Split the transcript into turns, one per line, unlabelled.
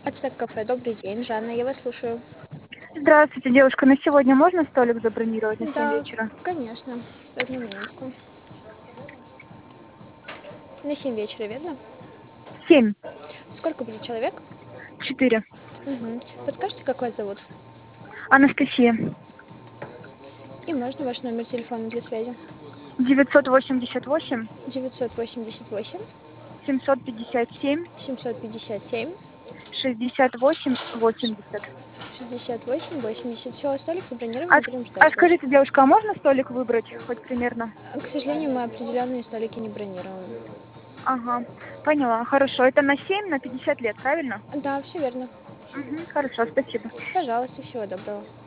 Ацтек кафе, добрый день, Жанна, я вас слушаю.
Здравствуйте, девушка. На сегодня можно столик забронировать на 7
Да,
вечера?
конечно. Одну минутку. На 7 вечера, верно?
7.
Сколько будет человек?
4.
Угу. Подскажите, как вас зовут?
Анастасия.
И можно ваш номер телефона для связи?
988
988
757
757
68 80.
68 80. Все, столик
А,
забронирован, будем
а
ждать вас.
скажите, девушка, а можно столик выбрать хоть примерно?
К сожалению, мы определенные столики не бронируем.
Ага, поняла. Хорошо. Это на 7, на 50 лет, правильно?
Да, все верно.
Угу, хорошо, спасибо.
Пожалуйста, всего доброго.